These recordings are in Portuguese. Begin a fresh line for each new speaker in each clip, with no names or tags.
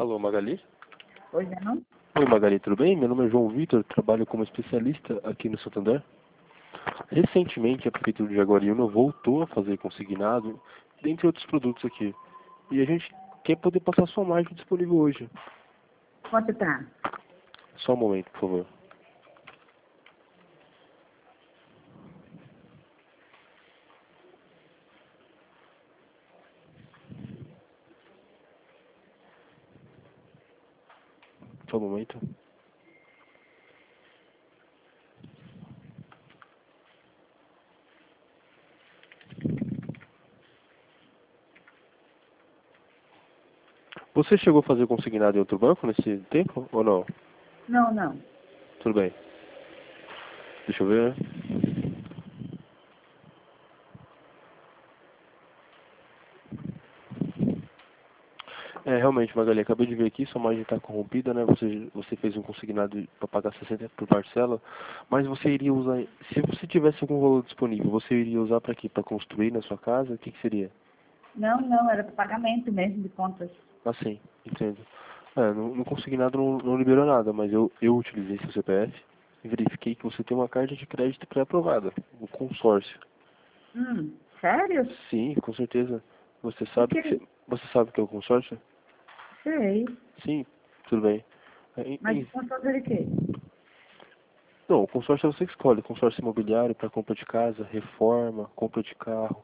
Alô, Magali?
Oi, não?
Oi, Magali, tudo bem? Meu nome é João Vitor, trabalho como especialista aqui no Santander. Recentemente, a Prefeitura de Jaguariúna voltou a fazer consignado, dentre outros produtos aqui. E a gente quer poder passar sua margem disponível hoje.
Quanto tá?
Só um momento, por favor. Só um momento. Você chegou a fazer consignado em outro banco nesse tempo, ou não?
Não, não.
Tudo bem. Deixa eu ver. Realmente, Magali, acabei de ver aqui, sua margem está corrompida, né? Você fez um consignado para pagar 60 por parcela, mas você iria usar, se você tivesse algum valor disponível, você iria usar para quê? Para construir na sua casa? O que seria?
Não, era para pagamento mesmo de contas.
Assim, entendo. No consignado não liberou nada, mas eu utilizei seu CPF e verifiquei que você tem uma carta de crédito pré-aprovada, o consórcio.
Sério?
Sim, com certeza. Você
O
sabe
que?
você sabe o que é o consórcio?
Sei.
Sim, tudo bem.
Mas consórcio de quê?
Não, o consórcio é você que escolhe. Consórcio imobiliário para compra de casa, reforma, compra de carro,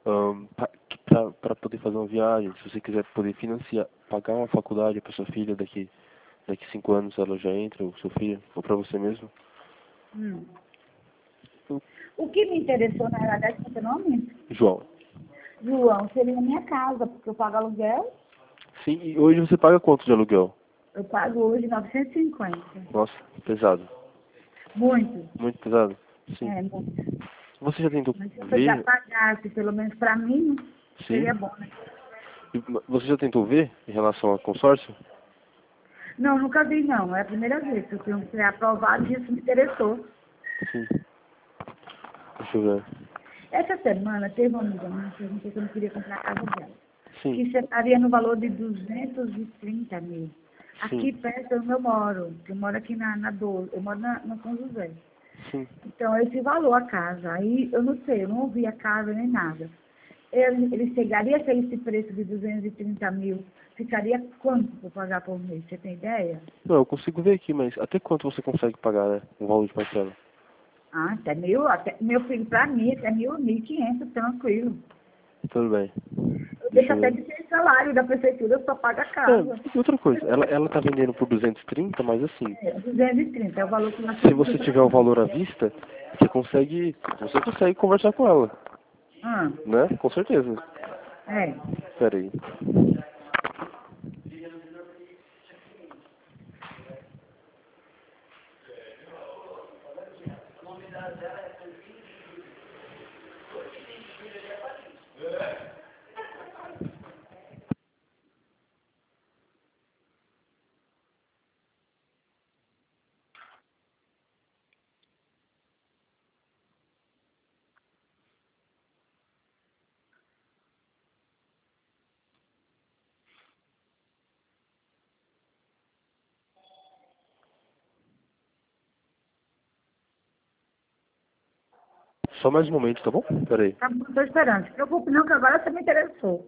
para poder fazer uma viagem. Se você quiser poder financiar, pagar uma faculdade para sua filha daqui 5 anos ela já entra, ou seu filho, ou para você mesmo.
Hum.
Eu-
O que me interessou, na realidade, é o seu nome?
João,
João, seria a minha casa, porque eu pago aluguel.
sim, e hoje você paga quanto de aluguel?
Eu pago hoje 950.
Nossa, pesado.
Muito.
Muito pesado? Sim.
É, muito.
Você já tentou
Mas se eu já
ver?
pagasse, pelo menos para mim,
Sim.
seria bom, né?
Você já tentou ver em relação ao consórcio?
Não, nunca vi, não. É a primeira vez que eu tenho que ser aprovado e isso me interessou.
Sim. Deixa eu ver.
Essa semana teve uma amiga minha que perguntou se eu não queria comprar a casa dela.
Sim,
Que estaria no valor de 230 mil.
sim,
Aqui perto onde eu moro. Eu moro aqui na 12. Eu moro no São José.
sim.
Então, esse valor a casa. Aí, eu não sei, eu não ouvi a casa nem nada. Ele chegaria a ser esse preço de 230 mil. Ficaria quanto para pagar por mês? Você tem ideia?
Não, eu consigo ver aqui, mas até quanto você consegue pagar, né? Um valor de parcela?
Ah, até meu filho, para mim, até 1.500, tranquilo.
Tudo bem.
Eu deixo
Deixa eu
até
ver.
de ser salário da prefeitura, eu só pago a
É,
casa.
e outra coisa, ela tá vendendo por 230, mas assim,
230 é o valor que nós
se
temos
você
para
tiver o
mim.
valor à vista, você consegue conversar com ela,
Ah,
né? Com certeza.
é.
Pera aí. Só mais um momento, tá bom? Pera aí.
Tá bom, tô esperando. Não se preocupe não, que agora você me interessou.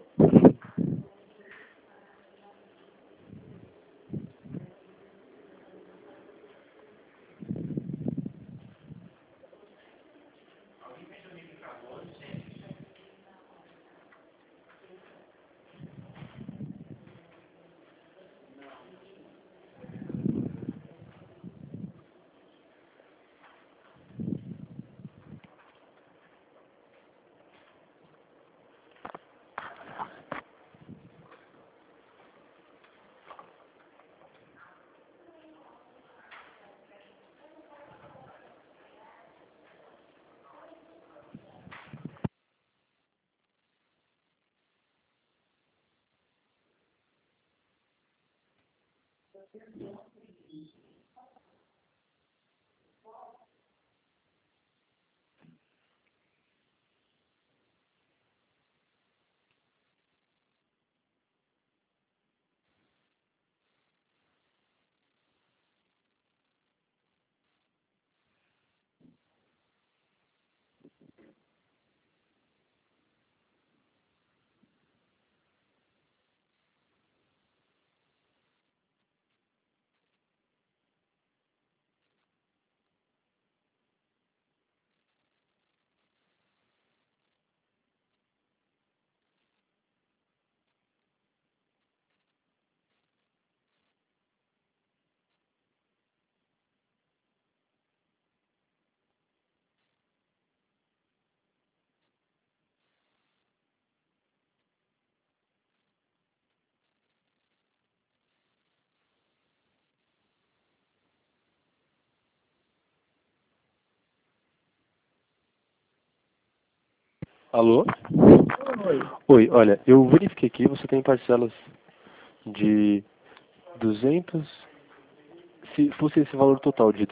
Alô?
Oi.
Oi, olha, eu verifiquei aqui, você tem parcelas de 200, se fosse esse valor total de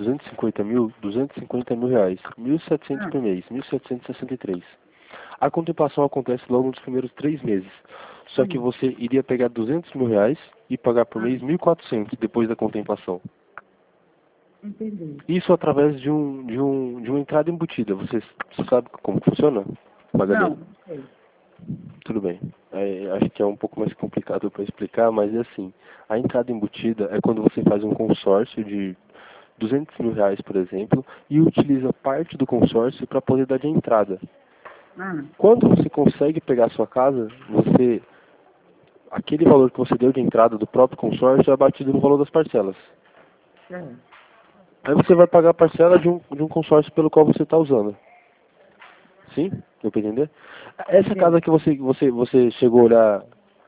250 mil reais, 1.700
Ah,
por mês, 1.763. A contemplação acontece logo nos primeiros 3 meses. Só que
sim.
você iria pegar 200 mil reais e pagar por mês 1.400 depois da contemplação.
Entendi.
Isso através de uma entrada embutida. Você sabe como funciona? Magali?
Não, não sei.
Tudo bem. Acho que é um pouco mais complicado para explicar, mas é assim. A entrada embutida é quando você faz um consórcio de 200 mil reais, por exemplo, e utiliza parte do consórcio para poder dar de entrada.
Ah,
Quando você consegue pegar a sua casa, aquele valor que você deu de entrada do próprio consórcio é abatido no valor das parcelas.
certo.
Aí você vai pagar a parcela de um consórcio pelo qual você está usando. Sim? Deu para entender? Essa
Entendi.
casa que você chegou a olhar,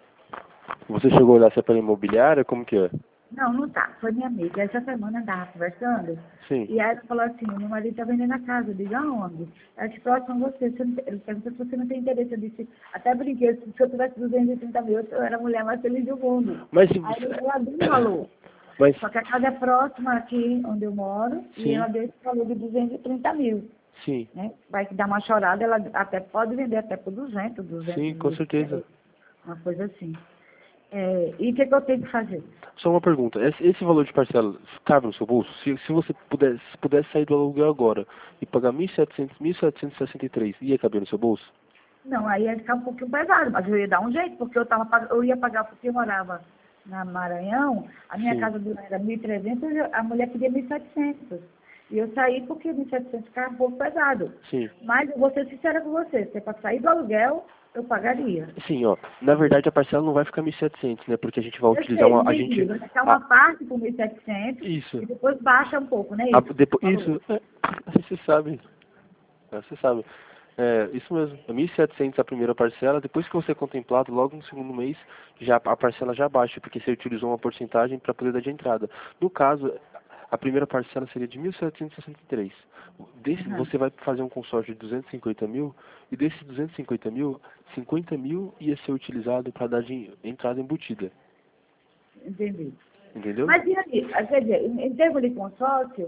se é pela imobiliária, como que é?
Não, não tá. Foi minha amiga. Essa semana andava conversando.
Sim.
E aí ela falou assim, meu marido tá vendendo a casa. Eu digo, aonde? Ela disse, próximo a você. Ele perguntou se você não tem interesse. Eu disse, até brinquei, se eu tivesse 230 mil, eu era a mulher mais feliz do mundo.
Mas se
Aí
você...
ela deu um valor.
Mas,
Só que a casa é próxima aqui onde eu moro. E
sim,
ela deu esse valor de 230 mil.
sim,
Né? Vai dar uma chorada, ela até pode vender até por 200,
sim, com
200,
certeza.
uma coisa assim. E o que eu tenho que fazer?
Só uma pergunta, esse valor de parcela cabe no seu bolso? Se você pudesse sair do aluguel agora e pagar 1.763, ia caber no seu bolso?
Não, aí ia ficar um pouquinho pesado, mas eu ia dar um jeito, porque eu ia pagar porque eu morava na Maranhão, a minha
Sim,
casa de lá era 1.300, a mulher pedia 1.700. E eu saí porque 1.700 ficava um pouco pesado.
sim.
Mas eu vou ser sincera com você, se é para sair do aluguel, eu pagaria.
Sim, ó, na verdade a parcela não vai ficar 1.700, né? Porque a gente vai
Eu
utilizar
sei,
uma,
entendi. Vai ficar uma parte por 1.700
isso,
e depois baixa um pouco, né? Isso,
depois,
falou.
isso, você sabe, você sabe. É, isso mesmo, é 1.700 a primeira parcela, depois que você é contemplado, logo no segundo mês, já a parcela já baixa, porque você utilizou uma porcentagem para poder dar de entrada. No caso, a primeira parcela seria de 1.763.
Aham,
Você vai fazer um consórcio de 250 mil, e desses 250 mil, 50 mil ia ser utilizado para dar de entrada embutida.
entendi.
Entendeu?
Mas e aí, quer dizer, em termos de consórcio,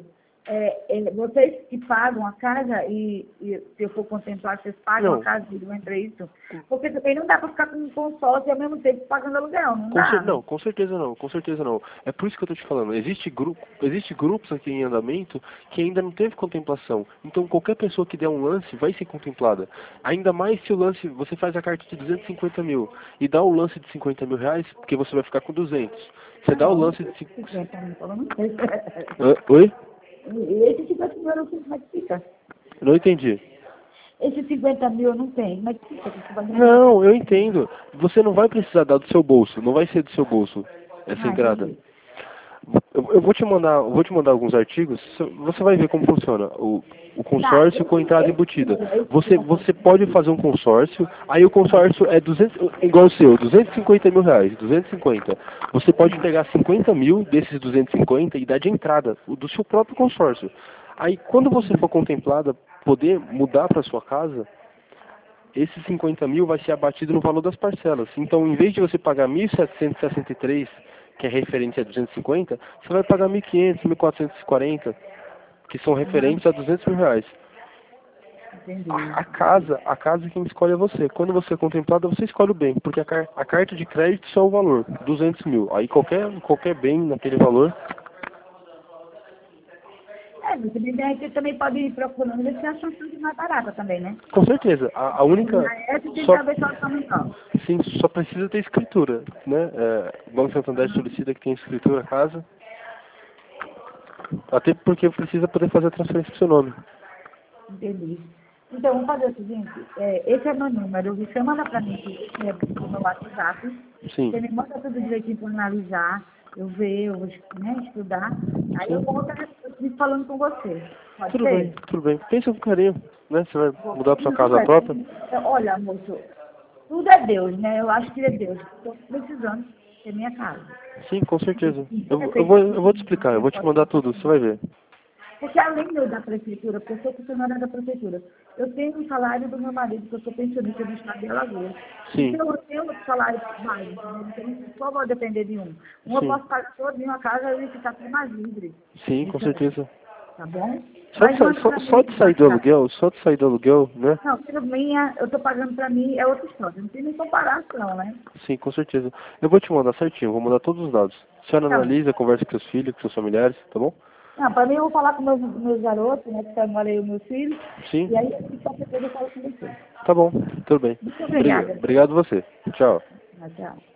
vocês que pagam a casa e se eu for contemplar, vocês pagam a
Não,
casa e não entra isso? Porque também não dá para ficar com um consórcio e ao mesmo tempo pagando aluguel, não dá, né?
não, com certeza não, com certeza não. É por isso que eu estou te falando. Existe grupos aqui em andamento que ainda não teve contemplação. Então qualquer pessoa que der um lance vai ser contemplada. Ainda mais se o lance, você faz a carta de 250 mil e dá o lance de 50 mil reais, porque você vai ficar com 200. Você
Ah,
dá o
não,
lance de...
50 mil, eu não sei.
Oi?
E esse 50 mil eu não sei como é que fica.
Não entendi.
Esse 50 mil eu não tenho, como é que fica? Você vai ganhar.
Não, eu entendo. Você não vai precisar dar do seu bolso. Não vai ser do seu bolso essa
Ah,
entrada.
entendi.
Eu vou te mandar alguns artigos, você vai ver como funciona o
Tá,
consórcio com entrada embutida.
esse
Você pode fazer um consórcio, aí o consórcio é 200, igual o seu, 250 mil reais, 250. Você pode pegar 50 mil desses 250 e dar de entrada, o do seu próprio consórcio. Aí quando você for contemplada, poder mudar para sua casa, esses 50 mil vai ser abatido no valor das parcelas. Então, em vez de você pagar 1.763, que é referente a 250, você vai pagar 1.500, 1.440, que são
Aham,
referentes a 200 mil reais.
entendi.
A casa quem escolhe é você. Quando você é contemplado, você escolhe o bem, porque a carta de crédito só é o valor, 200 mil. Aí qualquer bem naquele valor,
Você me der, você também pode ir procurando ver se acha um chance mais barata também, né?
com certeza, a única...
Na essa tem
Só,
que ver só orçamental.
sim, só precisa ter escritura, né? O Banco Santander
Aham,
solicita que tenha escritura a casa, até porque precisa poder fazer a transferência pro seu nome.
entendi. Então, vamos fazer o seguinte, esse é meu número, você manda para mim que é do meu WhatsApp,
Sim,
você me manda tudo direitinho para analisar, eu ver, eu vou estudar, aí eu
sim.
volto falando com você. Pode ser?
Tudo bem. Pensa com carinho, né? Você vai mudar pra sua
Não,
casa própria?
olha, moço, tudo é Deus, né? Eu acho que é Deus. Estou precisando ter minha casa.
Sim, com certeza.
É feito
Eu vou te explicar, eu vou te mandar tudo, você vai ver.
Porque além da prefeitura, porque eu sou funcionária da prefeitura, eu tenho um salário do meu marido, que eu sou pensionista do estado de Alagoas.
Sim,
Então eu tenho outro salário mais, entendeu? Então só vou depender de um. Eu
sim,
posso pagar todo em uma casa e ficar tudo mais livre.
sim, com
Isso aí,
certeza.
tá bom?
Só
Mas
de,
manda pra
só
mim,
de sair do
WhatsApp.
aluguel, só de sair do aluguel, né?
Não, pelo minha, eu tô pagando pra mim, é outra história. Não tem nem comparação, né?
Sim, com certeza. Eu vou te mandar certinho, vou mandar todos os dados. A senhora
Tá bom.
analisa, conversa com seus filhos, com seus familiares, tá bom?
Não, pra mim eu vou falar com meus garotos, né? Que mora aí o meu filho.
Sim,
E aí, se qualquer coisa, eu falo com você.
tá bom, tudo bem.
Muito obrigada.
Obrigado você. Tchau.
Tchau.